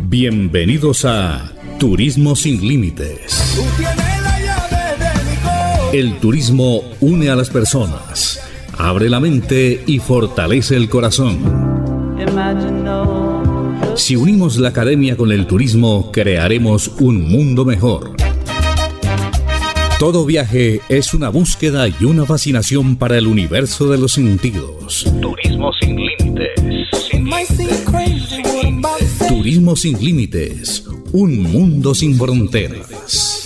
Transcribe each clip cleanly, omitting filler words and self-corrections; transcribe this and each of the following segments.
Bienvenidos a Turismo sin Límites. El turismo une a las personas, abre la mente y fortalece el corazón. Si unimos la academia con el turismo, crearemos un mundo mejor. Todo viaje es una búsqueda y una fascinación para el universo de los sentidos. Turismo sin límites. Turismo sin límites. Un mundo sin fronteras.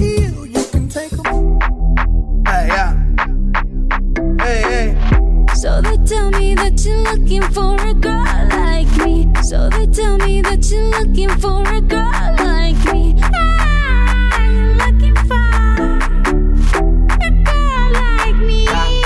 So they tell me that you're looking for a girl like me. So they tell me that you're looking for a girl like me. I'm looking for a girl like me.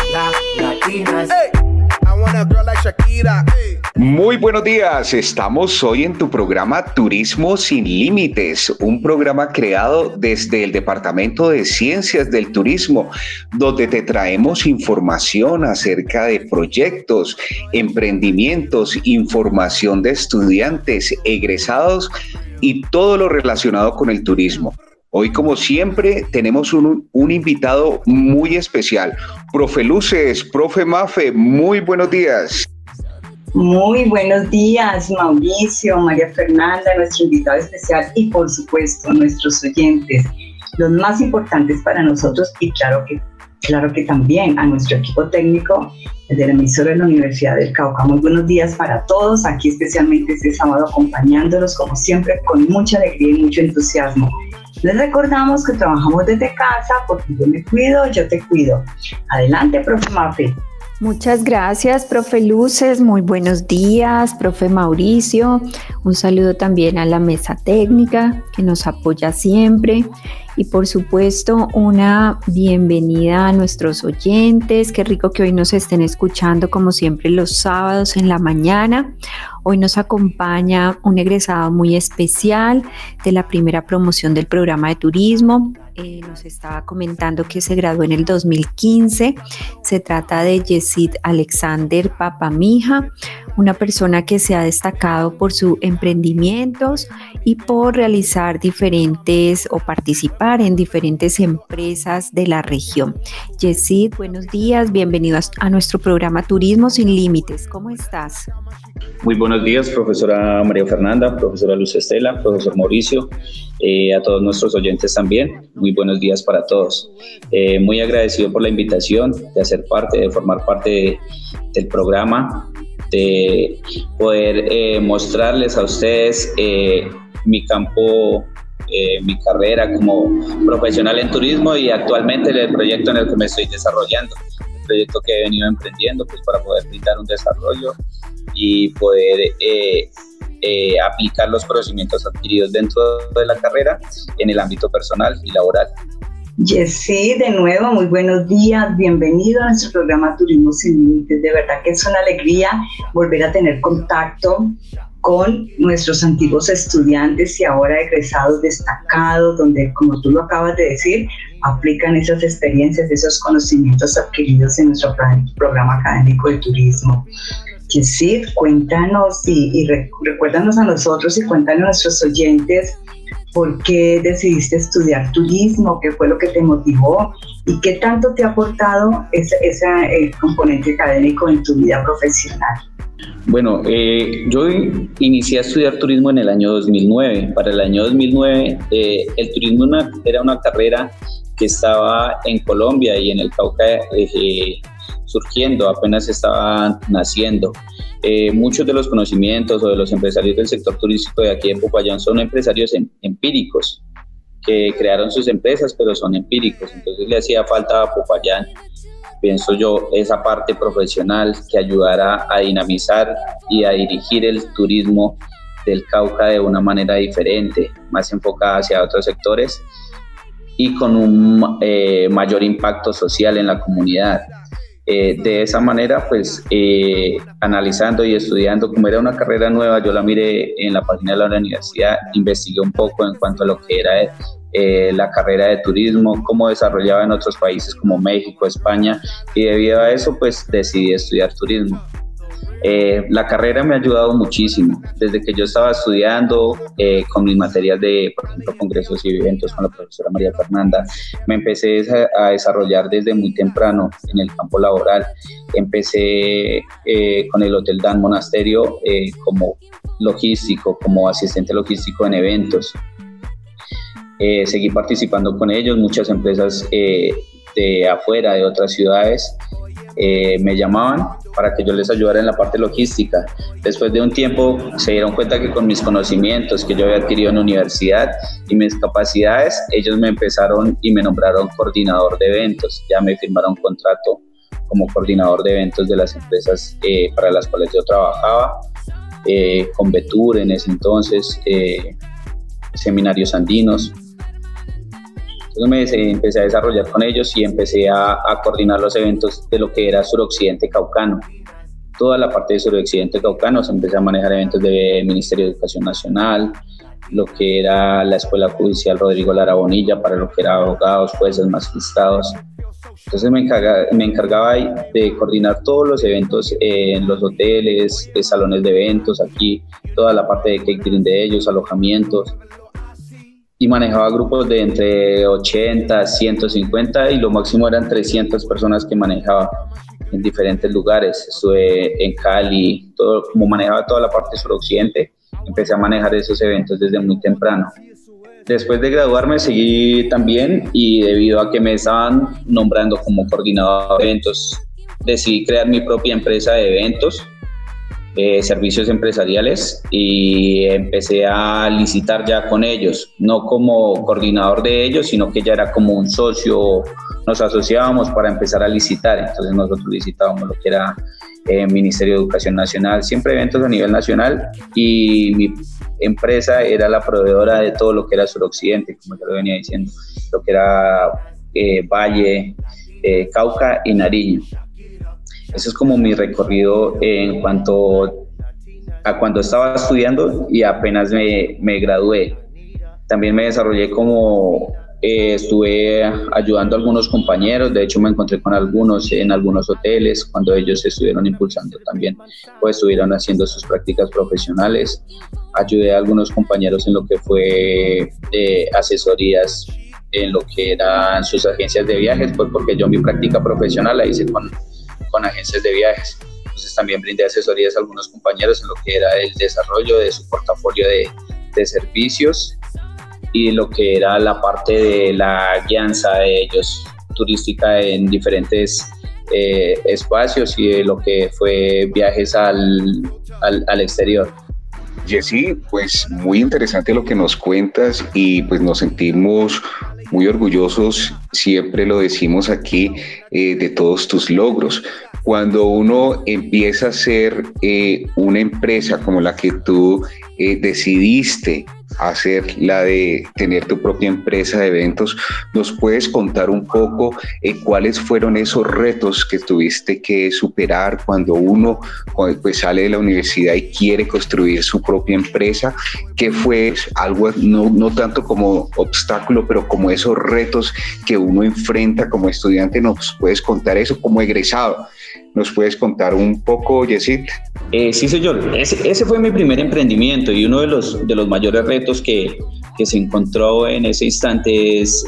Latinas. Hey, I want a girl like Shakira. Hey. Muy buenos días, estamos hoy en tu programa Turismo sin Límites, un programa creado desde el Departamento de Ciencias del Turismo, donde te traemos información acerca de proyectos, emprendimientos, información de estudiantes, egresados y todo lo relacionado con el turismo. Hoy, como siempre, tenemos un invitado muy especial, Profe Luces, Profe Mafe, muy buenos días. Muy buenos días, Mauricio, María Fernanda, nuestro invitado especial y por supuesto nuestros oyentes, los más importantes para nosotros y claro que también a nuestro equipo técnico desde la emisora de la Universidad del Cauca. Muy buenos días para todos, aquí especialmente este sábado acompañándolos como siempre con mucha alegría y mucho entusiasmo. Les recordamos que trabajamos desde casa porque yo me cuido, yo te cuido. Adelante, profe Mafe. Muchas gracias, profe Luces, muy buenos días, profe Mauricio, un saludo también a la mesa técnica que nos apoya siempre y por supuesto una bienvenida a nuestros oyentes, qué rico que hoy nos estén escuchando como siempre los sábados en la mañana. Hoy nos acompaña un egresado muy especial de la primera promoción del programa de turismo. Nos estaba comentando que se graduó en el 2015. Se trata de Yesid Alexander Papamija, una persona que se ha destacado por sus emprendimientos y por realizar diferentes o participar en diferentes empresas de la región. Yesid, buenos días, bienvenido a nuestro programa Turismo sin Límites. ¿Cómo estás? Muy buenos días, profesora María Fernanda, profesora Luz Estela, profesor Mauricio, a todos nuestros oyentes también. Muy buenos días para todos. Muy agradecido por la invitación de formar parte del programa, de poder mostrarles a ustedes mi campo, mi carrera como profesional en turismo y actualmente el proyecto en el que me estoy desarrollando. El proyecto que he venido emprendiendo pues, para poder brindar un desarrollo y poder aplicar los conocimientos adquiridos dentro de la carrera en el ámbito personal y laboral. Yesid, de nuevo, muy buenos días, bienvenido a nuestro programa Turismo sin Límites. De verdad que es una alegría volver a tener contacto con nuestros antiguos estudiantes y ahora egresados destacados, donde, como tú lo acabas de decir, aplican esas experiencias, esos conocimientos adquiridos en nuestro programa académico de turismo. Yesid, cuéntanos y recuérdanos a nosotros y cuéntanos a nuestros oyentes por qué decidiste estudiar turismo, qué fue lo que te motivó y qué tanto te ha aportado ese componente académico en tu vida profesional. Bueno, yo inicié a estudiar turismo en el año 2009. Para el año 2009, el turismo era una carrera que estaba en Colombia y en el Cauca surgiendo, apenas estaba naciendo. Muchos de los conocimientos o de los empresarios del sector turístico de aquí de Popayán son empresarios empíricos, que crearon sus empresas, pero son empíricos. Entonces le hacía falta a Popayán, pienso yo, esa parte profesional que ayudara a dinamizar y a dirigir el turismo del Cauca de una manera diferente, más enfocada hacia otros sectores y con un mayor impacto social en la comunidad. De esa manera, pues, analizando y estudiando, como era una carrera nueva, yo la miré en la página de la universidad, investigué un poco en cuanto a lo que era la carrera de turismo, cómo desarrollaba en otros países como México, España, y debido a eso, pues, decidí estudiar turismo. La carrera me ha ayudado muchísimo. Desde que yo estaba estudiando con mis materias de, por ejemplo, congresos y eventos con la profesora María Fernanda, me empecé a desarrollar desde muy temprano en el campo laboral. Empecé con el Hotel Dan Monasterio como logístico, como asistente logístico en eventos. Seguí participando con ellos, muchas empresas de afuera, de otras ciudades, me llamaban para que yo les ayudara en la parte logística. Después de un tiempo se dieron cuenta que con mis conocimientos que yo había adquirido en la universidad y mis capacidades, ellos me empezaron y me nombraron coordinador de eventos. Ya me firmaron contrato como coordinador de eventos de las empresas para las cuales yo trabajaba, con Betur en ese entonces, Seminarios Andinos. Entonces me empecé a desarrollar con ellos y empecé a coordinar los eventos de lo que era Suroccidente Caucano. Toda la parte de Suroccidente Caucano se empecé a manejar eventos del Ministerio de Educación Nacional, lo que era la Escuela Judicial Rodrigo Lara Bonilla para lo que era abogados, jueces, magistrados. Entonces me encargaba de coordinar todos los eventos en los hoteles, salones de eventos, aquí toda la parte de catering de ellos, alojamientos. Y manejaba grupos de entre 80, 150 y lo máximo eran 300 personas que manejaba en diferentes lugares. Estuve en Cali, como manejaba toda la parte suroccidente, empecé a manejar esos eventos desde muy temprano. Después de graduarme seguí también y debido a que me estaban nombrando como coordinador de eventos, decidí crear mi propia empresa de eventos, servicios empresariales, y empecé a licitar ya con ellos, no como coordinador de ellos, sino que ya era como un socio, nos asociábamos para empezar a licitar. Entonces nosotros licitábamos lo que era Ministerio de Educación Nacional, siempre eventos a nivel nacional, y mi empresa era la proveedora de todo lo que era Suroccidente, como ya lo venía diciendo, lo que era Valle, Cauca y Nariño. Eso es como mi recorrido en cuanto a cuando estaba estudiando y apenas me gradué. También me desarrollé como estuve ayudando a algunos compañeros, de hecho me encontré con algunos en algunos hoteles cuando ellos estuvieron impulsando también, pues estuvieron haciendo sus prácticas profesionales. Ayudé a algunos compañeros en lo que fue asesorías en lo que eran sus agencias de viajes, pues porque yo mi práctica profesional la hice con agencias de viajes. Entonces también brindé asesorías a algunos compañeros en lo que era el desarrollo de su portafolio de servicios y lo que era la parte de la guianza de ellos turística en diferentes espacios y de lo que fue viajes al exterior. Jessy, pues muy interesante lo que nos cuentas y pues nos sentimos muy orgullosos, siempre lo decimos aquí, de todos tus logros. Cuando uno empieza a ser una empresa como la que tú decidiste hacer, la de tener tu propia empresa de eventos, ¿nos puedes contar un poco cuáles fueron esos retos que tuviste que superar cuando uno pues sale de la universidad y quiere construir su propia empresa? ¿Qué fue algo no tanto como obstáculo, pero como esos retos que uno enfrenta como estudiante? ¿Nos puedes contar eso como egresado? ¿Nos puedes contar un poco, Jessy? Sí, señor. Ese fue mi primer emprendimiento y uno de los mayores retos que se encontró en ese instante es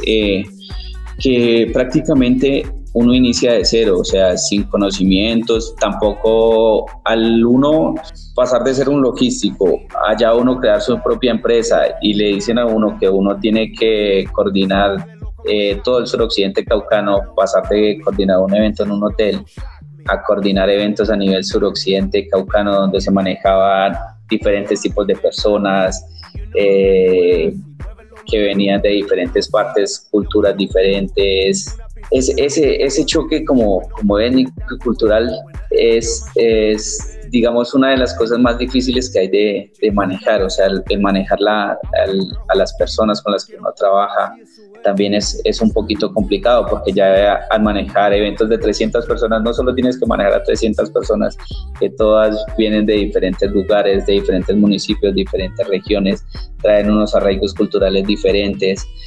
que prácticamente uno inicia de cero, o sea, sin conocimientos, tampoco al uno pasar de ser un logístico, allá uno crear su propia empresa y le dicen a uno que uno tiene que coordinar todo el suroccidente caucano, pasar de coordinar un evento en un hotel a coordinar eventos a nivel suroccidente caucano donde se manejaban diferentes tipos de personas que venían de diferentes partes, culturas diferentes. Ese choque como étnico y cultural es digamos una de las cosas más difíciles que hay de manejar, o sea, el manejar a las personas con las que uno trabaja también es un poquito complicado, porque ya al manejar eventos de 300 personas no solo tienes que manejar a 300 personas, que todas vienen de diferentes lugares, de diferentes municipios, diferentes regiones, traen unos arraigos culturales diferentes.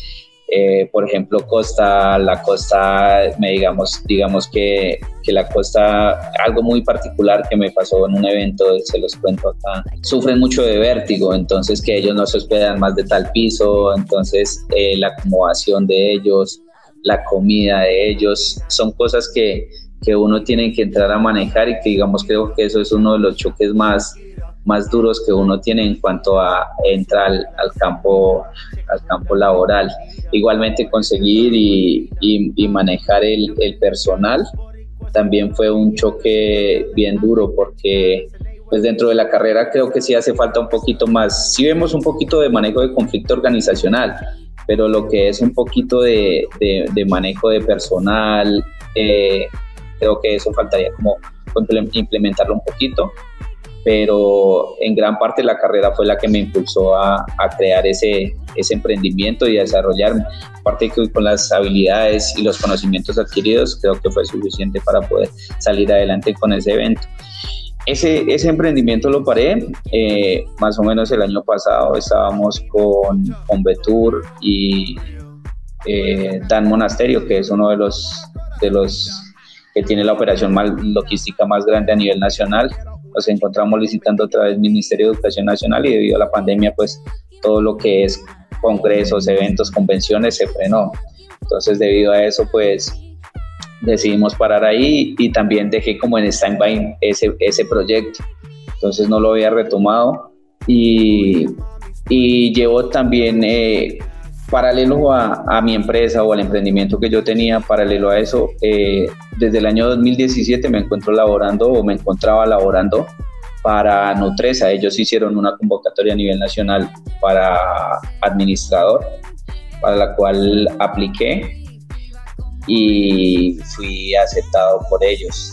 Por ejemplo, la costa, digamos que la costa, algo muy particular que me pasó en un evento, se los cuento acá, sufren mucho de vértigo, entonces que ellos no se hospedan más de tal piso, entonces la acomodación de ellos, la comida de ellos, son cosas que uno tiene que entrar a manejar y que digamos creo que eso es uno de los choques más duros que uno tiene en cuanto a entrar al campo laboral. Igualmente conseguir y manejar el personal también fue un choque bien duro, porque pues dentro de la carrera creo que sí hace falta un poquito más, sí vemos un poquito de manejo de conflicto organizacional, pero lo que es un poquito de manejo de personal, creo que eso faltaría como implementarlo un poquito, pero en gran parte la carrera fue la que me impulsó a crear ese emprendimiento y a desarrollarme. Aparte que con las habilidades y los conocimientos adquiridos, creo que fue suficiente para poder salir adelante con ese evento. Ese emprendimiento lo paré más o menos el año pasado. Estábamos con Betur y Dan Monasterio, que es uno de los que tiene la operación logística más grande a nivel nacional. Nos encontramos licitando otra vez Ministerio de Educación Nacional y debido a la pandemia, pues todo lo que es congresos, eventos, convenciones se frenó. Entonces, debido a eso, pues decidimos parar ahí y también dejé como en stand-by ese proyecto. Entonces no lo había retomado y llevo también paralelo a mi empresa o al emprendimiento que yo tenía, paralelo a eso, desde el año 2017 me encontraba laborando para Nutresa. Ellos hicieron una convocatoria a nivel nacional para administrador, para la cual apliqué y fui aceptado por ellos.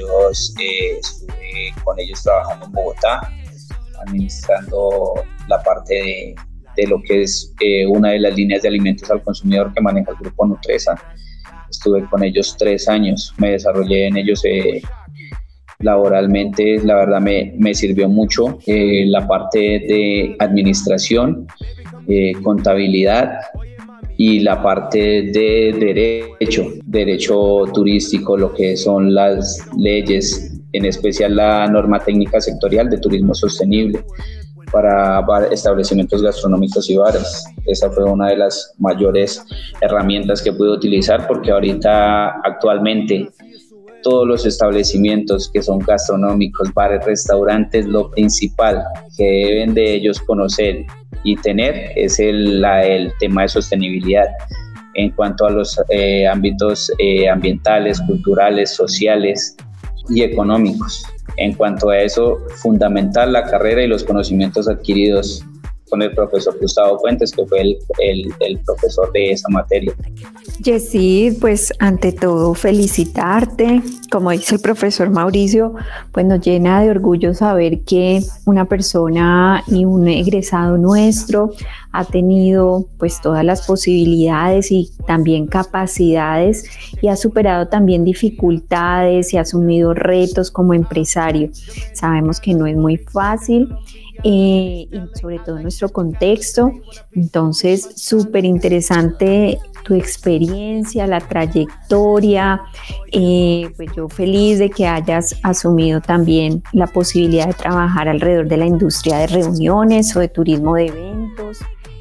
Estuve con ellos trabajando en Bogotá, administrando la parte de lo que es una de las líneas de alimentos al consumidor que maneja el grupo Nutresa. Estuve con ellos 3 años, me desarrollé en ellos laboralmente. La verdad me sirvió mucho la parte de administración, contabilidad y la parte de derecho turístico, lo que son las leyes, en especial la norma técnica sectorial de turismo sostenible para establecimientos gastronómicos y bares. Esa fue una de las mayores herramientas que pude utilizar, porque actualmente todos los establecimientos que son gastronómicos, bares, restaurantes, lo principal que deben de ellos conocer y tener es el tema de sostenibilidad en cuanto a los ámbitos ambientales, culturales, sociales y económicos. En cuanto a eso, fundamental la carrera y los conocimientos adquiridos con el profesor Gustavo Fuentes, que fue el profesor de esa materia. Yesid, pues ante todo felicitarte. Como dice el profesor Mauricio, pues nos llena de orgullo saber que una persona y un egresado nuestro ha tenido pues todas las posibilidades y también capacidades y ha superado también dificultades y ha asumido retos como empresario. Sabemos que no es muy fácil. Y sobre todo en nuestro contexto. Entonces, súper interesante tu experiencia, la trayectoria. Pues yo feliz de que hayas asumido también la posibilidad de trabajar alrededor de la industria de reuniones o de turismo de eventos.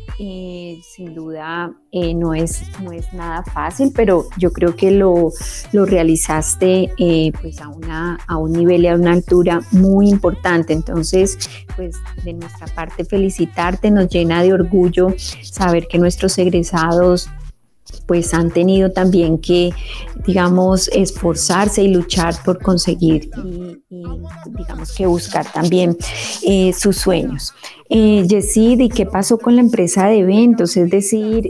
Sin duda no es nada fácil, pero yo creo que lo realizaste pues a un nivel y a una altura muy importante. Entonces, pues de nuestra parte felicitarte, nos llena de orgullo saber que nuestros egresados pues han tenido también que, digamos, esforzarse y luchar por conseguir y digamos que buscar también sus sueños. Yesid, ¿y qué pasó con la empresa de eventos? Es decir,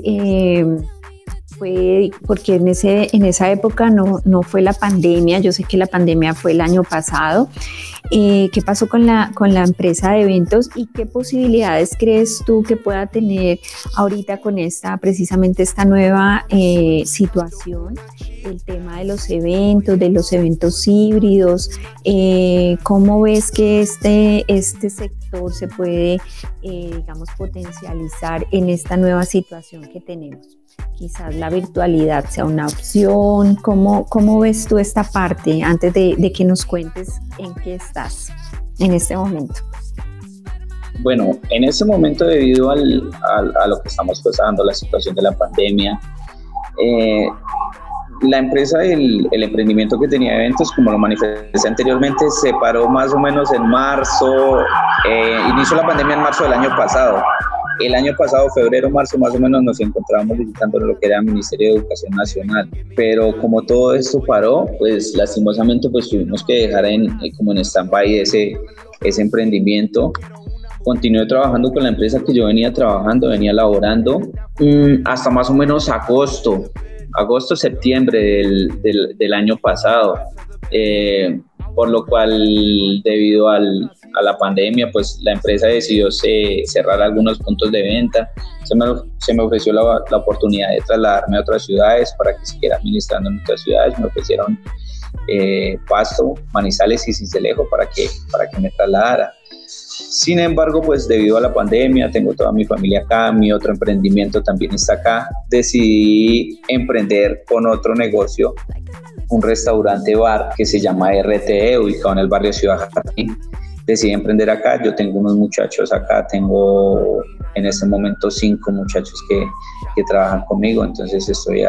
fue porque en esa época no fue la pandemia. Yo sé que la pandemia fue el año pasado. ¿Qué pasó con la empresa de eventos y qué posibilidades crees tú que pueda tener ahorita con precisamente esta nueva situación el tema de los eventos híbridos. ¿Cómo ves que este sector se puede, digamos, potencializar en esta nueva situación que tenemos? Quizás la virtualidad sea una opción. ¿Cómo ves tú esta parte antes de que nos cuentes en qué estás en este momento? Bueno, en este momento, debido a lo que estamos pasando, la situación de la pandemia, la empresa, el emprendimiento que tenía eventos, como lo manifesté anteriormente, se paró más o menos en marzo, inició la pandemia en marzo del año pasado. El año pasado, febrero, marzo, más o menos, nos encontrábamos visitando lo que era el Ministerio de Educación Nacional. Pero como todo esto paró, pues lastimosamente pues tuvimos que dejar como en stand-by ese emprendimiento. Continué trabajando con la empresa que yo venía laborando hasta más o menos agosto, septiembre del año pasado. Por lo cual, debido a la pandemia, pues la empresa decidió cerrar algunos puntos de venta. Se me ofreció la oportunidad de trasladarme a otras ciudades para que siguiera administrando en otras ciudades. Me ofrecieron Pasto, Manizales y Sincelejo para que me trasladara. Sin embargo, pues debido a la pandemia, tengo toda mi familia acá, mi otro emprendimiento también está acá. Decidí emprender con otro negocio, un restaurante bar que se llama RTE, ubicado en el barrio Ciudad Jardín. Decidí emprender acá. Yo tengo unos muchachos acá, tengo en este momento 5 muchachos que trabajan conmigo, entonces estoy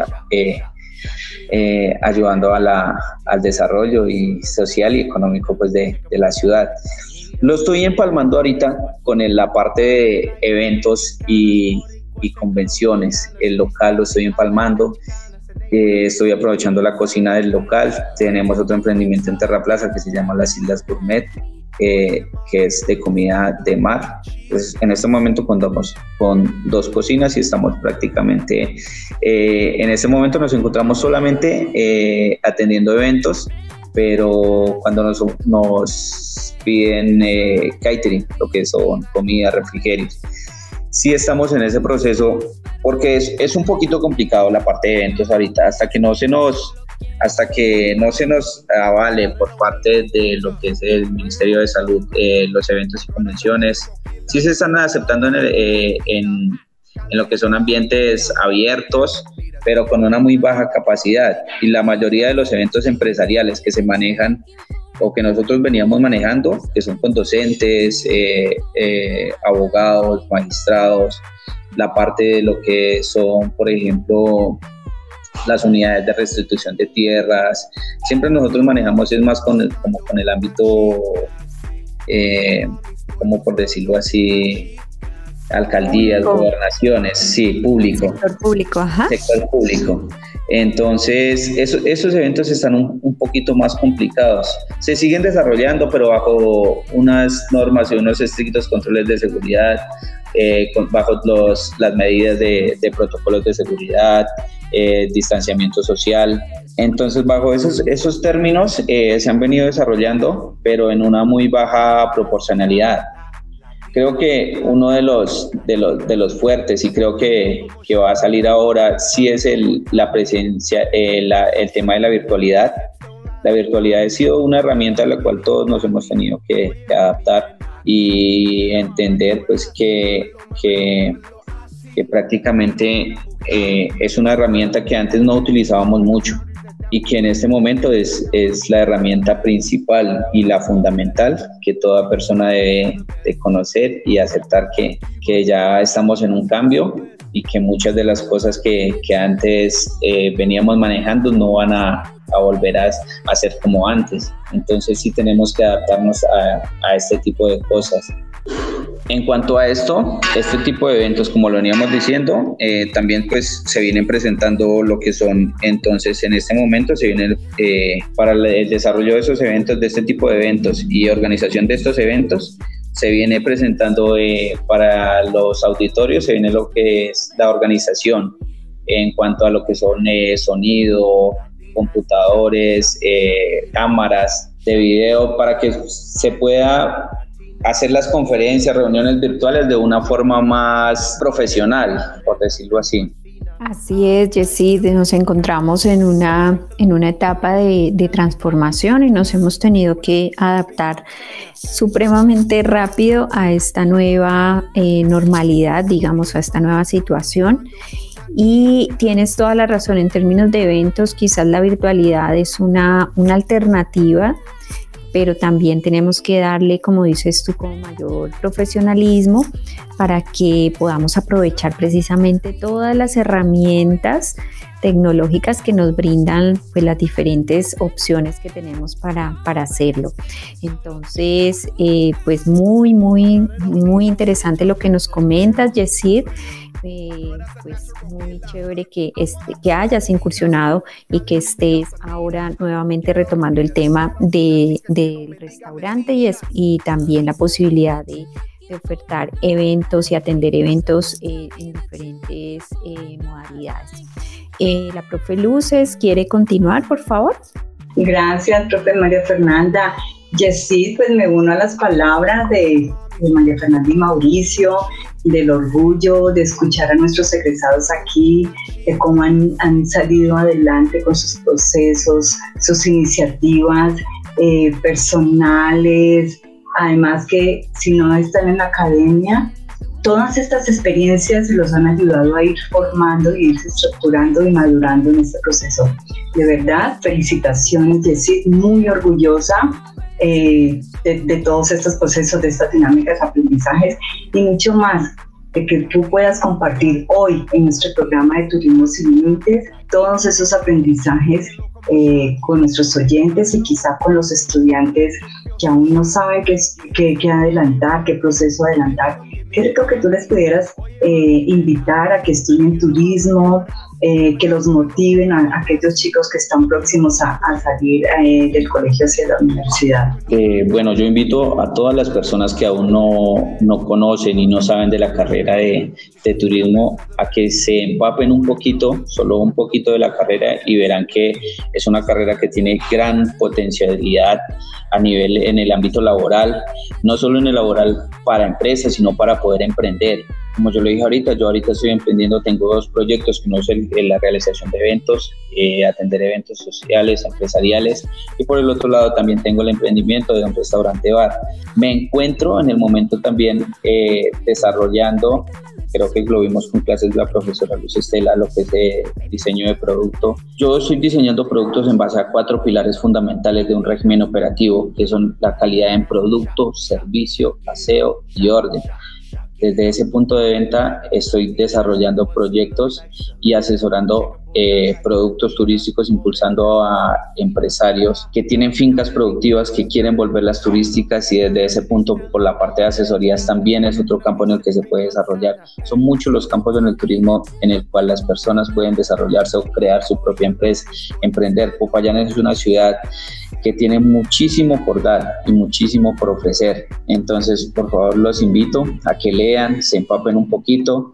ayudando al desarrollo y social y económico pues de la ciudad. Lo estoy empalmando ahorita con la parte de eventos y convenciones. El local lo estoy empalmando. Estoy aprovechando la cocina del local. Tenemos otro emprendimiento en Terra Plaza que se llama Las Islas Gourmet, que es de comida de mar. Entonces, en este momento contamos con 2 cocinas y estamos prácticamente, en este momento nos encontramos solamente atendiendo eventos, pero cuando nos piden catering, lo que son comida, refrigerios, sí estamos en ese proceso porque es un poquito complicado la parte de eventos ahorita, hasta que no se nos avale por parte de lo que es el Ministerio de Salud los eventos y convenciones. Sí se están aceptando en lo que son ambientes abiertos, pero con una muy baja capacidad, y la mayoría de los eventos empresariales que se manejan o que nosotros veníamos manejando, que son con docentes, abogados, magistrados, la parte de lo que son, por ejemplo, las unidades de restitución de tierras, siempre nosotros manejamos es más con el ámbito, como por decirlo así, alcaldías, gobernaciones, sí, público. Sector público, ajá. Sector público. Entonces, esos eventos están un poquito más complicados. Se siguen desarrollando, pero bajo unas normas y unos estrictos controles de seguridad, bajo las medidas de protocolos de seguridad, distanciamiento social. Entonces, bajo esos términos se han venido desarrollando, pero en una muy baja proporcionalidad. Creo que uno de los fuertes, y creo que va a salir ahora, sí es la presencia, el tema de la virtualidad. La virtualidad ha sido una herramienta a la cual todos nos hemos tenido que adaptar y entender pues que prácticamente es una herramienta que antes no utilizábamos mucho y que en este momento es la herramienta principal y la fundamental que toda persona debe de conocer y aceptar que ya estamos en un cambio y que muchas de las cosas que antes veníamos manejando no van a volver a ser como antes. Entonces sí tenemos que adaptarnos a este tipo de cosas. En cuanto a este tipo de eventos, como lo veníamos diciendo, también pues se vienen presentando lo que son, entonces en este momento se viene para el desarrollo de esos eventos, de este tipo de eventos y organización de estos eventos, se viene presentando para los auditorios, se viene lo que es la organización en cuanto a lo que son sonido, computadores, cámaras de video, para que se pueda hacer las conferencias, reuniones virtuales de una forma más profesional, por decirlo así. Así es, Jessie, nos encontramos en una etapa de transformación y nos hemos tenido que adaptar supremamente rápido a esta nueva normalidad, digamos, a esta nueva situación. Y tienes toda la razón, en términos de eventos, quizás la virtualidad es una alternativa, pero también tenemos que darle, como dices tú, con mayor profesionalismo para que podamos aprovechar precisamente todas las herramientas tecnológicas que nos brindan, pues, las diferentes opciones que tenemos para hacerlo. Entonces, pues muy interesante lo que nos comentas, Yesid. Pues muy chévere que hayas incursionado y que estés ahora nuevamente retomando el tema del restaurante y también la posibilidad de ofertar eventos y atender eventos en diferentes modalidades. La profe Luces, ¿quiere continuar, por favor? Gracias, profe María Fernanda. Yesid, pues me uno a las palabras de María Fernanda y Mauricio, del orgullo de escuchar a nuestros egresados aquí, de cómo han salido adelante con sus procesos, sus iniciativas personales. Además que si no están en la academia, todas estas experiencias los han ayudado a ir formando y irse estructurando y madurando en este proceso. De verdad, felicitaciones, Yesid, muy orgullosa de todos estos procesos, de estas dinámicas, aprendizajes y mucho más, de que tú puedas compartir hoy en nuestro programa de Turismo Sin Límites todos esos aprendizajes con nuestros oyentes y quizá con los estudiantes que aún no saben qué adelantar, qué proceso adelantar. Qué rico que tú les pudieras invitar a que estudien turismo, que los motiven a aquellos chicos que están próximos a salir del colegio hacia la universidad. Bueno, yo invito a todas las personas que aún no conocen y no saben de la carrera de turismo a que se empapen un poquito, solo un poquito de la carrera, y verán que es una carrera que tiene gran potencialidad a nivel en el ámbito laboral, no solo en el laboral para empresas, sino para poder emprender. Como yo lo dije ahorita, yo ahorita estoy emprendiendo, tengo 2 proyectos, que uno es la realización de eventos, atender eventos sociales, empresariales, y por el otro lado también tengo el emprendimiento de un restaurante bar. Me encuentro en el momento también desarrollando, creo que lo vimos con clases de la profesora Luz Estela, lo que es diseño de producto. Yo estoy diseñando productos en base a 4 pilares fundamentales de un régimen operativo, que son la calidad en producto, servicio, aseo y orden. Desde ese punto de venta estoy desarrollando proyectos y asesorando productos turísticos, impulsando a empresarios que tienen fincas productivas que quieren volverlas turísticas, y desde ese punto, por la parte de asesorías, también es otro campo en el que se puede desarrollar. Son muchos los campos en el turismo en el cual las personas pueden desarrollarse o crear su propia empresa, emprender. Popayán es una ciudad que tiene muchísimo por dar y muchísimo por ofrecer. Entonces, por favor, los invito a que lean, se empapen un poquito,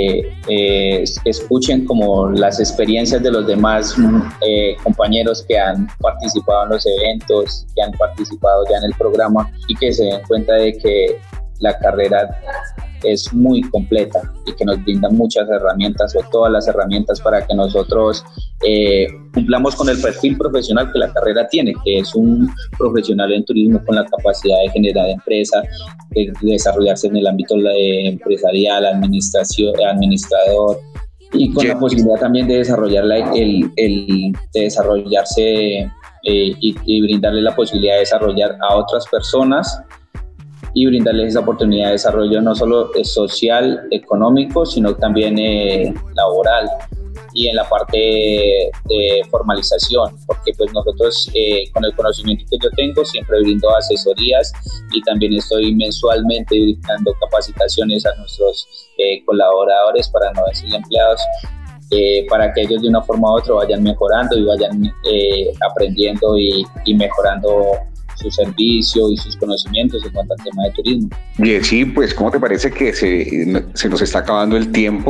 escuchen como las experiencias de los demás compañeros que han participado en los eventos, que han participado ya en el programa, y que se den cuenta de que la carrera es muy completa y que nos brinda muchas herramientas, o todas las herramientas, para que nosotros cumplamos con el perfil profesional que la carrera tiene, que es un profesional en turismo con la capacidad de generar empresa, de desarrollarse en el ámbito empresarial, administrador, y con la posibilidad también de desarrollar de desarrollarse y brindarle la posibilidad de desarrollar a otras personas, y brindarles esa oportunidad de desarrollo no solo social, económico, sino también laboral, y en la parte de formalización, porque pues nosotros con el conocimiento que yo tengo siempre brindo asesorías, y también estoy mensualmente brindando capacitaciones a nuestros colaboradores, para no decir empleados, para que ellos de una forma u otra vayan mejorando y vayan aprendiendo y mejorando su servicio y sus conocimientos en cuanto al tema de turismo. Y sí, pues ¿cómo te parece que se nos está acabando el tiempo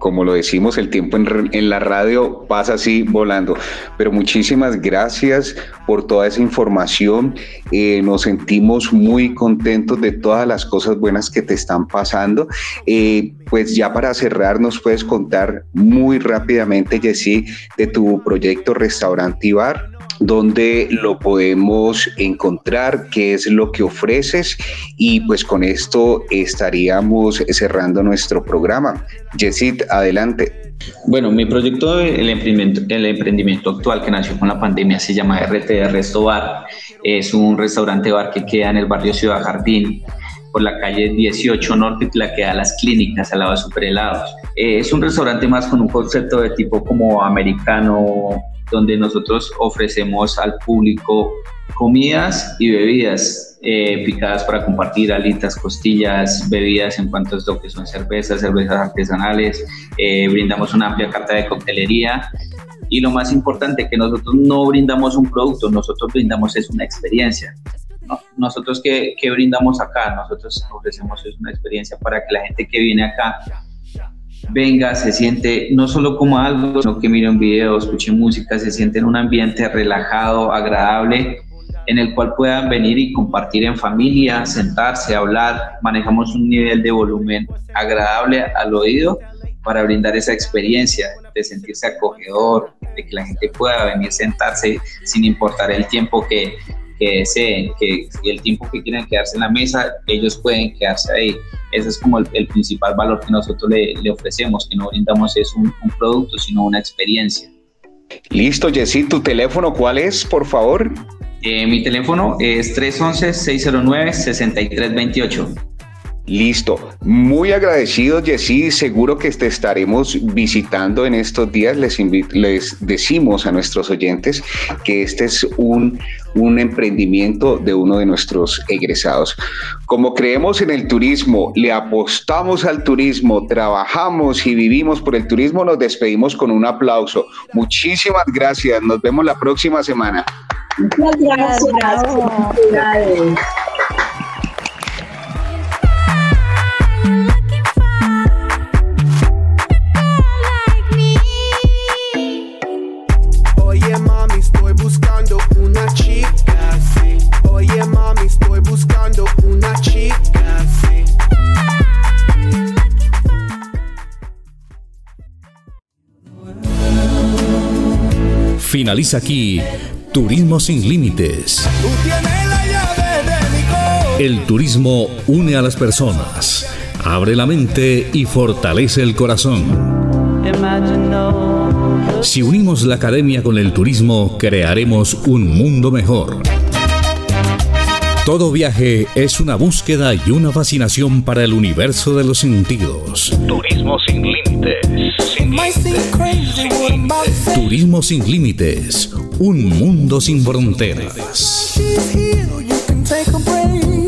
como lo decimos, el tiempo en la radio pasa así volando. Pero muchísimas gracias por toda esa información. Nos sentimos muy contentos de todas las cosas buenas que te están pasando. Pues ya para cerrar, ¿nos puedes contar muy rápidamente, Jessy, de tu proyecto Restaurante y Bar? ¿Dónde lo podemos encontrar? ¿Qué es lo que ofreces? Y pues con esto estaríamos cerrando nuestro programa. Jessy, adelante. Bueno, mi proyecto, el emprendimiento actual que nació con la pandemia, se llama RT Resto Bar. Es un restaurante bar que queda en el barrio Ciudad Jardín, por la calle 18 Norte, la que da a las clínicas, al lado de Superhelados. Es un restaurante más con un concepto de tipo como americano, donde nosotros ofrecemos al público comidas y bebidas picadas para compartir, alitas, costillas, bebidas en cuanto a lo que son cervezas artesanales, brindamos una amplia carta de coctelería y lo más importante, que nosotros no brindamos un producto, nosotros brindamos es una experiencia. ¿No? Nosotros ¿qué brindamos acá? Nosotros ofrecemos es una experiencia para que la gente que viene acá venga, se siente, no solo como algo, sino que mire un video, escuche música, se siente en un ambiente relajado, agradable, en el cual puedan venir y compartir en familia, sentarse, hablar. Manejamos un nivel de volumen agradable al oído para brindar esa experiencia de sentirse acogedor, de que la gente pueda venir, sentarse sin importar el tiempo que deseen, que el tiempo que quieran quedarse en la mesa, ellos pueden quedarse ahí. Ese es como el principal valor que nosotros le ofrecemos, que no brindamos es un producto, sino una experiencia. Listo, Jessy, ¿tu teléfono cuál es, por favor? Mi teléfono es 311-609-6328. Listo, muy agradecido, Jessy, seguro que te estaremos visitando en estos días. Les decimos a nuestros oyentes que este es un emprendimiento de uno de nuestros egresados. Como creemos en el turismo, le apostamos al turismo, trabajamos y vivimos por el turismo, nos despedimos con un aplauso. Muchísimas gracias, nos vemos la próxima semana. Muchas gracias. Oye mami, estoy buscando una chica, sí. Oye mami, estoy buscando una chica, sí. Finaliza aquí Turismo sin Límites. Tú tienes la llave de mi corazón. El turismo une a las personas, abre la mente y fortalece el corazón. Si unimos la academia con el turismo, crearemos un mundo mejor. Todo viaje es una búsqueda y una fascinación para el universo de los sentidos. Turismo sin límites. Turismo sin límites. Un mundo sin fronteras. She's here, you can take a break.